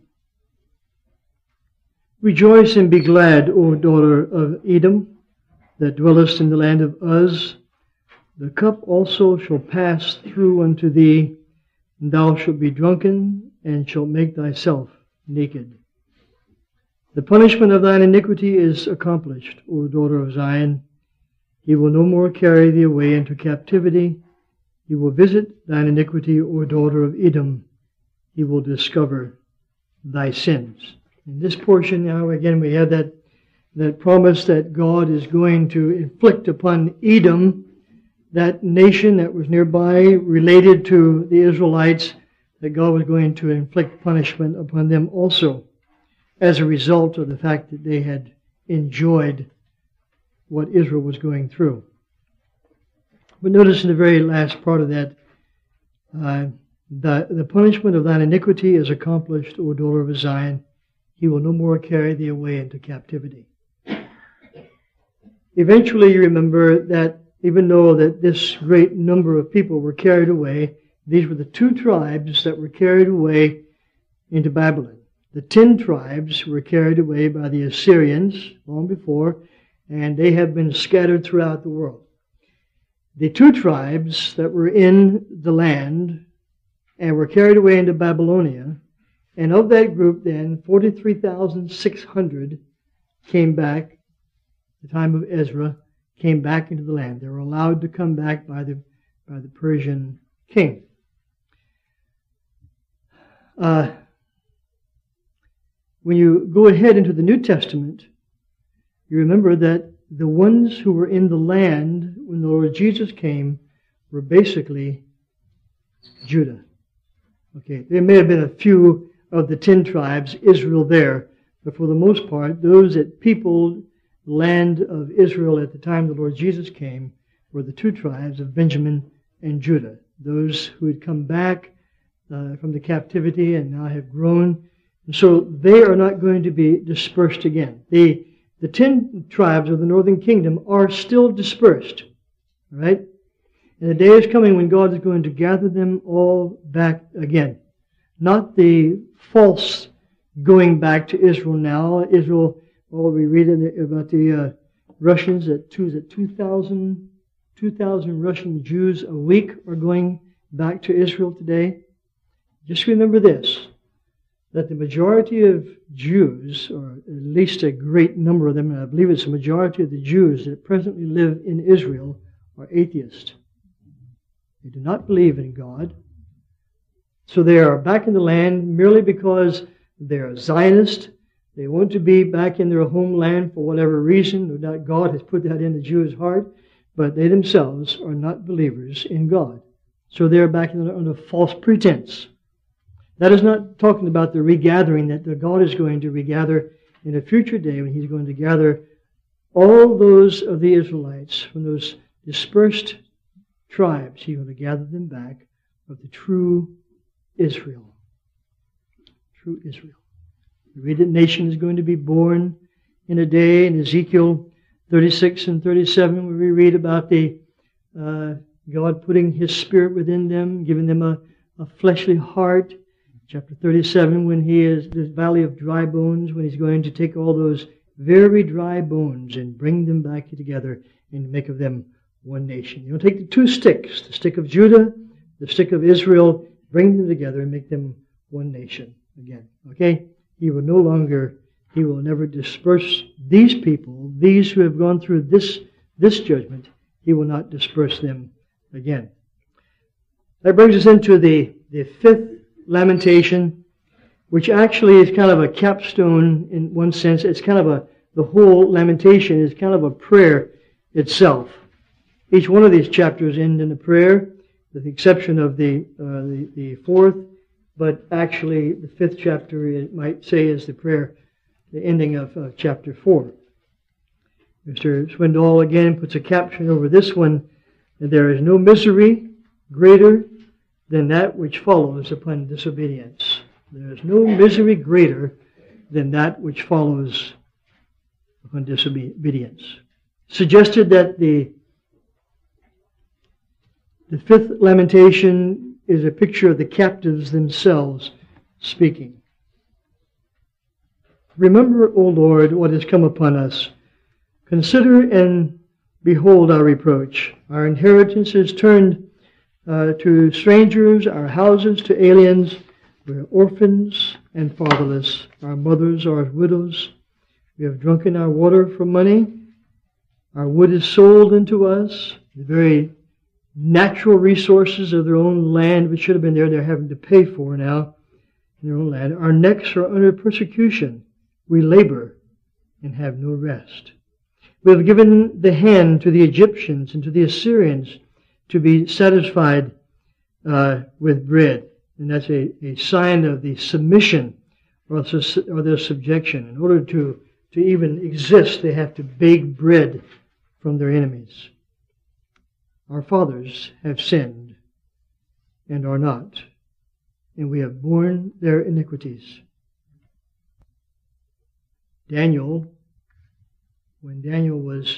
Rejoice and be glad, O daughter of Edom, that dwellest in the land of Uz. The cup also shall pass through unto thee, and thou shalt be drunken, and shalt make thyself naked. The punishment of thine iniquity is accomplished, O daughter of Zion. He will no more carry thee away into captivity. He will visit thine iniquity, O daughter of Edom. He will discover thy sins. In this portion now, again, we have that promise that God is going to inflict upon Edom, that nation that was nearby, related to the Israelites, that God was going to inflict punishment upon them also, as a result of the fact that they had enjoyed what Israel was going through. But notice in the very last part of that, the punishment of thine iniquity is accomplished, O daughter of Zion. He will no more carry thee away into captivity. Eventually you remember that even though that this great number of people were carried away, these were the 2 tribes that were carried away into Babylon. The 10 tribes were carried away by the Assyrians long before, and they have been scattered throughout the world. The 2 tribes that were in the land and were carried away into Babylonia, and of that group then, 43,600 came back, at the time of Ezra, came back into the land. They were allowed to come back by the Persian king. When you go ahead into the New Testament, you remember that the ones who were in the land when the Lord Jesus came were basically Judah. Okay, there may have been a few of the 10 tribes, Israel there, but for the most part, those that peopled the land of Israel at the time the Lord Jesus came were the 2 tribes of Benjamin and Judah, those who had come back from the captivity and now have grown. And so they are not going to be dispersed again. The 10 tribes of the northern kingdom are still dispersed. All right? And the day is coming when God is going to gather them all back again. Not the false going back to Israel now. Israel, well, we read about the Russians that 2,000 Russian Jews a week are going back to Israel today. Just remember this. that the majority of Jews, or at least a great number of them, and I believe it's a majority of the Jews that presently live in Israel, are atheists. They do not believe in God. So they are back in the land merely because they are Zionist. They want to be back in their homeland for whatever reason. No doubt God has put that in the Jewish heart, but they themselves are not believers in God. So they are back under false pretense. That is not talking about the regathering that God is going to regather in a future day when He's going to gather all those of the Israelites from those dispersed tribes. He's going to gather them back of the true Israel. True Israel. We read that nation is going to be born in a day. In Ezekiel 36 and 37, where we read about the God putting His Spirit within them, giving them a fleshly heart. Chapter 37, when He is the valley of dry bones, when He's going to take all those very dry bones and bring them back together and make of them one nation. He'll take the two sticks, the stick of Judah, the stick of Israel, bring them together and make them one nation again. Okay? He will never disperse these people, these who have gone through this judgment. He will not disperse them again. That brings us into the fifth lamentation, which actually is kind of a capstone in one sense. It's kind of the whole lamentation is kind of a prayer itself. Each one of these chapters end in a prayer, with the exception of the fourth, but actually the fifth chapter, it might say, is the prayer, the ending of chapter 4. Mr. Swindoll again puts a caption over this one, that there is no misery greater than that which follows upon disobedience. There is no misery greater than that which follows upon disobedience. Suggested that the fifth lamentation is a picture of the captives themselves speaking. Remember, O Lord, what has come upon us. Consider and behold our reproach. Our inheritance is turned to strangers, our houses to aliens. We are orphans and fatherless. Our mothers are widows. We have drunken our water for money. Our wood is sold unto us. The very natural resources of their own land, which should have been there, they're having to pay for now in their own land. Our necks are under persecution. We labor and have no rest. We have given the hand to the Egyptians and to the Assyrians to be satisfied with bread. And that's a sign of the submission or their subjection. In order to even exist, they have to beg bread from their enemies. Our fathers have sinned and are not, and we have borne their iniquities. Daniel, when Daniel was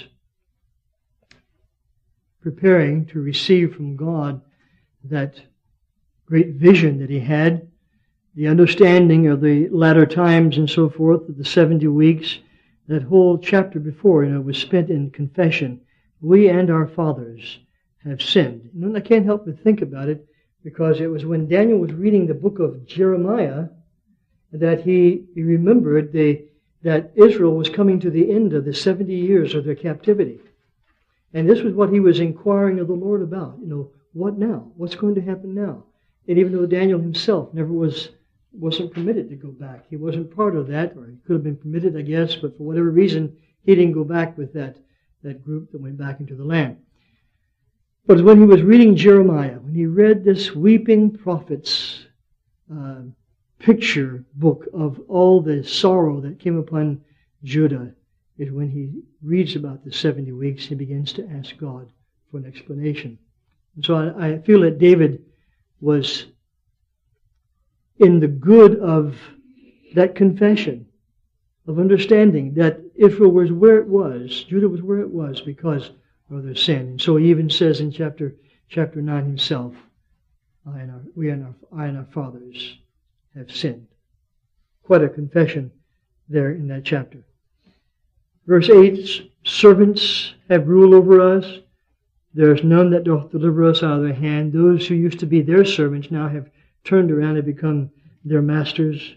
preparing to receive from God that great vision that he had, the understanding of the latter times and so forth, of the 70 weeks, that whole chapter before, was spent in confession. We and our fathers have sinned. And I can't help but think about it, because it was when Daniel was reading the book of Jeremiah that he remembered that Israel was coming to the end of the 70 years of their captivity. And this was what he was inquiring of the Lord about. What now? What's going to happen now? And even though Daniel himself never wasn't permitted to go back, he wasn't part of that, or he could have been permitted, I guess, but for whatever reason, he didn't go back with that group that went back into the land. But when he was reading Jeremiah, when he read this weeping prophet's picture book of all the sorrow that came upon Judah, is when he reads about the 70 weeks, he begins to ask God for an explanation. And so I feel that David was in the good of that confession, of understanding that Israel was where it was, Judah was where it was because of their sin. And so he even says in chapter 9 himself, I and our fathers have sinned. Quite a confession there in that chapter. Verse 8, servants have rule over us. There is none that doth deliver us out of their hand. Those who used to be their servants now have turned around and become their masters.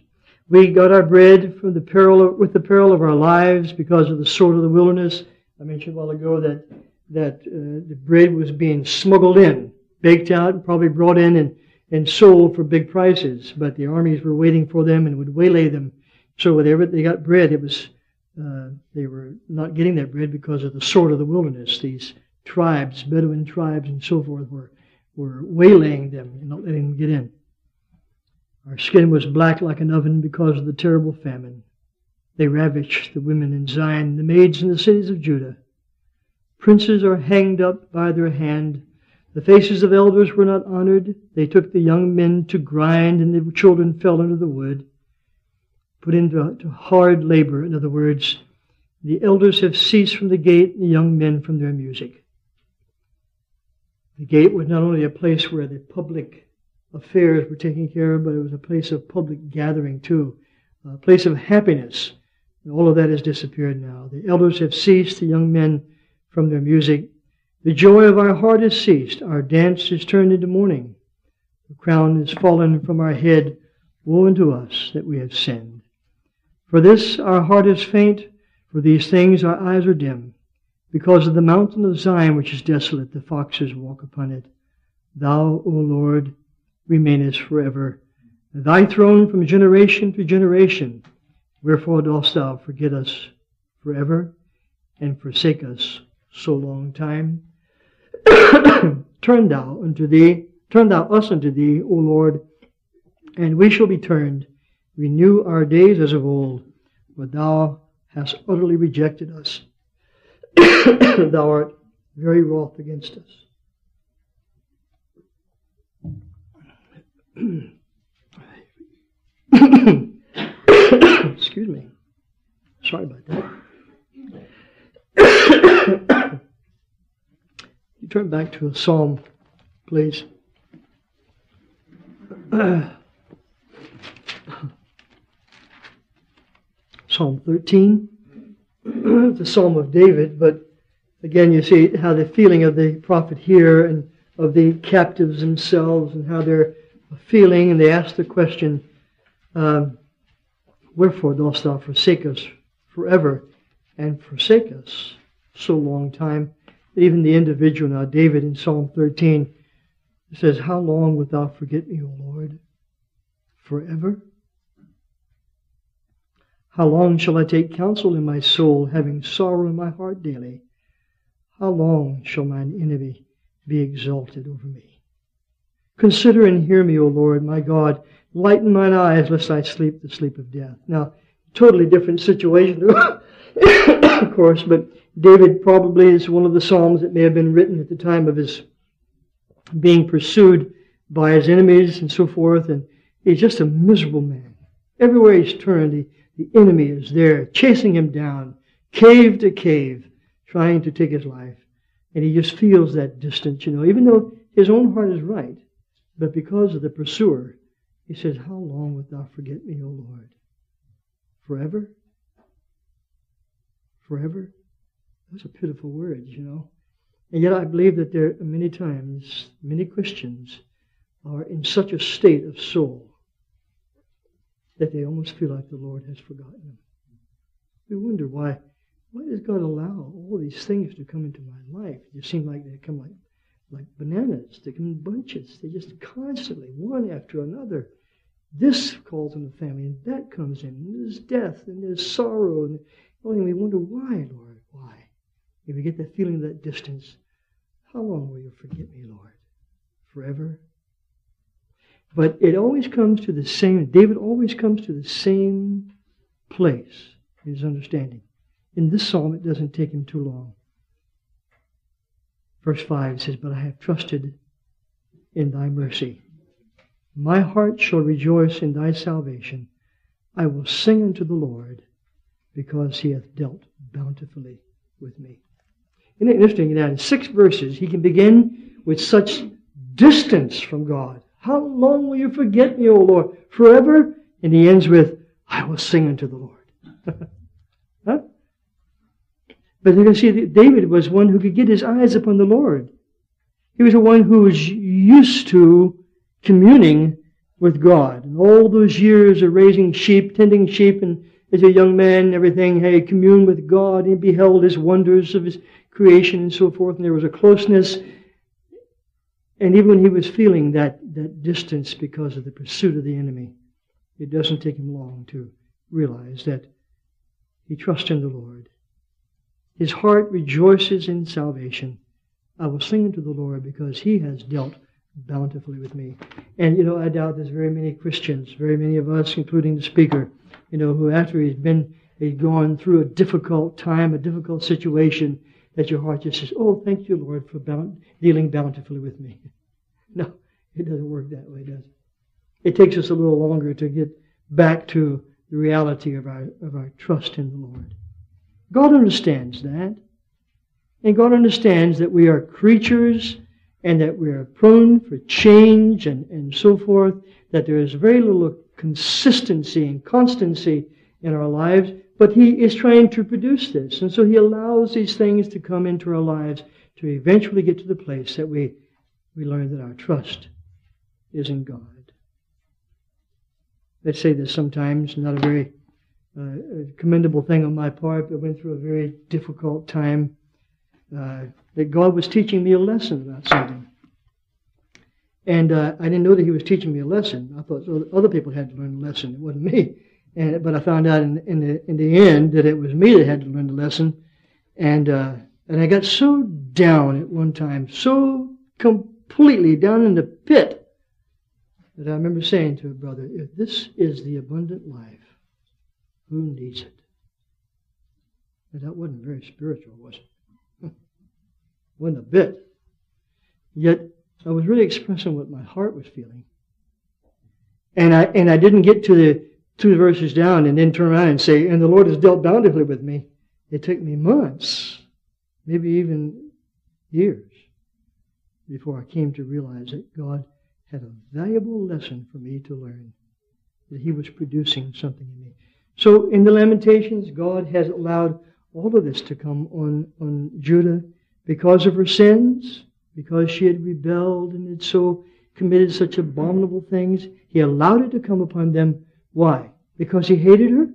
We got our bread from with the peril of our lives because of the sword of the wilderness. I mentioned a while ago that the bread was being smuggled in, baked out, and probably brought in and sold for big prices. But the armies were waiting for them and would waylay them. So whenever they got bread, it was they were not getting that bread because of the sword of the wilderness. These tribes, Bedouin tribes and so forth, were waylaying them and not letting them get in. Our skin was black like an oven because of the terrible famine. They ravished the women in Zion, the maids in the cities of Judah. Princes are hanged up by their hand. The faces of elders were not honored. They took the young men to grind, and the children fell into the wood, put into hard labor. In other words, the elders have ceased from the gate, and the young men from their music. The gate was not only a place where the public affairs were taken care of, but it was a place of public gathering too, a place of happiness. And all of that has disappeared now. The elders have ceased, the young men from their music. The joy of our heart has ceased. Our dance is turned into mourning. The crown is fallen from our head. Woe unto us that we have sinned. For this our heart is faint. For these things our eyes are dim. Because of the mountain of Zion which is desolate, the foxes walk upon it. Thou, O Lord, remainest forever. Thy throne from generation to generation. Wherefore dost thou forget us forever and forsake us so long time? Turn thou us unto thee, O Lord, and we shall be turned. Renew our days as of old, for thou hast utterly rejected us. Thou art very wroth against us. Excuse me. Sorry about that. You turn back to a psalm, please. Psalm 13. It's a psalm of David, but again you see how the feeling of the prophet here and of the captives themselves and how they're feeling, and they ask the question, wherefore dost thou forsake us forever and forsake us so long time? Even the individual now, David in Psalm 13, says, how long wilt thou forget me, O Lord? Forever? How long shall I take counsel in my soul, having sorrow in my heart daily? How long shall mine enemy be exalted over me? Consider and hear me, O Lord, my God. Lighten mine eyes, lest I sleep the sleep of death. Now, totally different situation, of course, but David probably is one of the psalms that may have been written at the time of his being pursued by his enemies and so forth, and he's just a miserable man. Everywhere he's turned, the enemy is there, chasing him down, cave to cave, trying to take his life. And he just feels that distance, even though his own heart is right. But because of the pursuer, he says, how long wilt thou forget me, O Lord? Forever? Forever? Those are pitiful words, And yet I believe that there are many times, many Christians are in such a state of soul that they almost feel like the Lord has forgotten them. We wonder why does God allow all these things to come into my life? It just seems like they come like bananas. They come in bunches. They just constantly, one after another. This calls in the family, and that comes in. And there's death, and there's sorrow. And we wonder, why, Lord? Why? If we get that feeling of that distance, how long will you forget me, Lord? Forever? But it always comes to the same, David always comes to the same place in his understanding. In this psalm, it doesn't take him too long. Verse 5 says, but I have trusted in thy mercy. My heart shall rejoice in thy salvation. I will sing unto the Lord, because he hath dealt bountifully with me. Isn't it interesting that in 6 verses, he can begin with such distance from God. How long will you forget me, O Lord? Forever? And he ends with, I will sing unto the Lord. Huh? But you can see that David was one who could get his eyes upon the Lord. He was the one who was used to communing with God. And all those years of raising sheep, tending sheep, and as a young man and everything, he communed with God and beheld His wonders of His creation and so forth. And there was a closeness. And even when he was feeling that distance because of the pursuit of the enemy, it doesn't take him long to realize that he trusts in the Lord. His heart rejoices in salvation. I will sing unto the Lord because He has dealt bountifully with me. And, I doubt there's very many Christians, very many of us, including the speaker, who after he's gone through a difficult time, a difficult situation, that your heart just says, oh, thank you, Lord, for dealing bountifully with me. No, it doesn't work that way, does it? It takes us a little longer to get back to the reality of our trust in the Lord. God understands that. And God understands that we are creatures and that we are prone for change and so forth, that there is very little consistency and constancy in our lives, but He is trying to produce this. And so He allows these things to come into our lives to eventually get to the place that we learn that our trust is in God. Let's say this sometimes, not a very commendable thing on my part, but I went through a very difficult time, that God was teaching me a lesson about something. And I didn't know that He was teaching me a lesson. I thought other people had to learn the lesson. It wasn't me. But I found out in the end that it was me that had to learn the lesson. And I got so down at one time, so completely down in the pit, that I remember saying to a brother, if this is the abundant life, who needs it? And that wasn't very spiritual, was it? Wasn't a bit. Yet I was really expressing what my heart was feeling. And I didn't get to the 2 verses down and then turn around and say, and the Lord has dealt bountifully with me. It took me months, maybe even years, before I came to realize that God had a valuable lesson for me to learn, that He was producing something in me. So in the Lamentations, God has allowed all of this to come on Judah because of her sins, because she had rebelled and had so committed such abominable things. He allowed it to come upon them. Why? Because He hated her?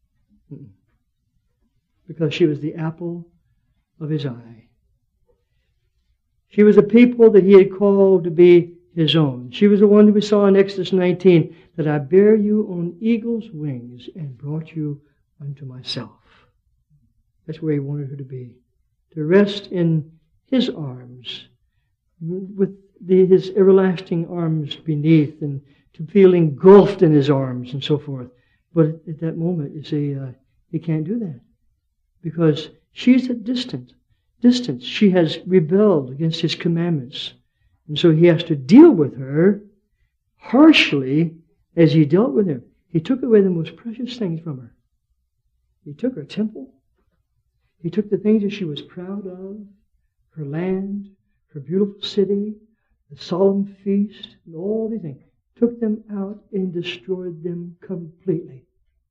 Because she was the apple of His eye. She was a people that He had called to be His own. She was the one that we saw in Exodus 19, that I bear you on eagle's wings and brought you unto myself. That's where He wanted her to be. To rest in His arms, with His everlasting arms beneath, and to feel engulfed in His arms and so forth. But at that moment, you see, He can't do that. Because she's at distance. She has rebelled against His commandments. And so He has to deal with her harshly as He dealt with her. He took away the most precious things from her. He took her temple. He took the things that she was proud of, her land, her beautiful city, the solemn feast, and all these things. Took them out and destroyed them completely.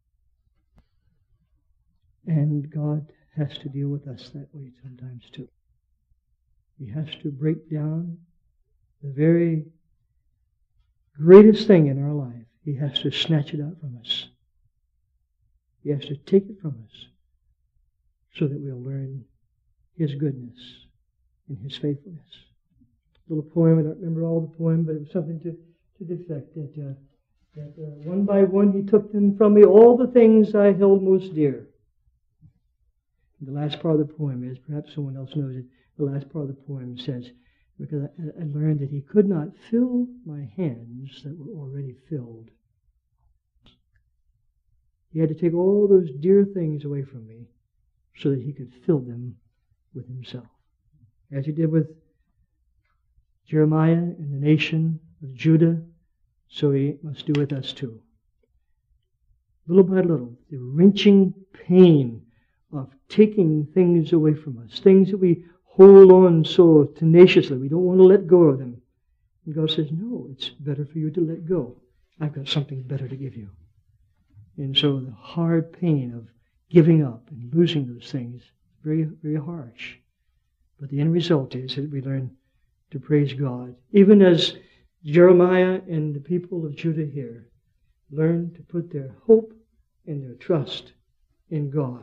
And God has to deal with us that way sometimes too. He has to break down the very greatest thing in our life. He has to snatch it out from us. He has to take it from us so that we'll learn His goodness and His faithfulness. A little poem, I don't remember all the poem, but it was something to the effect that one by one He took them from me, all the things I held most dear. The last part of the poem is, perhaps someone else knows it, the last part of the poem says, because I learned that He could not fill my hands that were already filled. He had to take all those dear things away from me so that He could fill them with Himself. As He did with Jeremiah and the nation of Judah, so He must do with us too. Little by little, the wrenching pain of taking things away from us, things that we hold on so tenaciously, we don't want to let go of them. And God says, no, it's better for you to let go. I've got something better to give you. And so the hard pain of giving up and losing those things, very, very harsh. But the end result is that we learn to praise God. Even as Jeremiah and the people of Judah here learned to put their hope and their trust in God,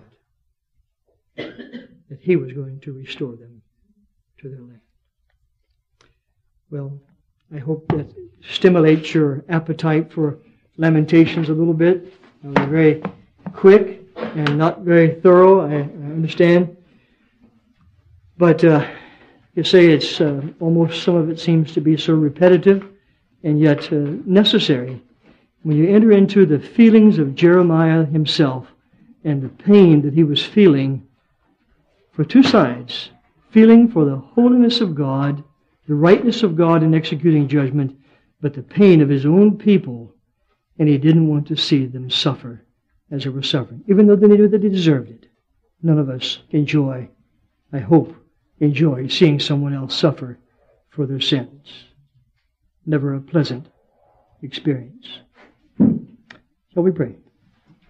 that He was going to restore them to their land. Well, I hope that stimulates your appetite for Lamentations a little bit. It was very quick and not very thorough, I understand. But you say it's almost, some of it seems to be so repetitive and yet necessary. When you enter into the feelings of Jeremiah himself and the pain that he was feeling for two sides, feeling for the holiness of God, the rightness of God in executing judgment, but the pain of his own people, and he didn't want to see them suffer as they were suffering, even though they knew that they deserved it. None of us enjoy, I hope, enjoy seeing someone else suffer for their sins. Never a pleasant experience. Shall we pray?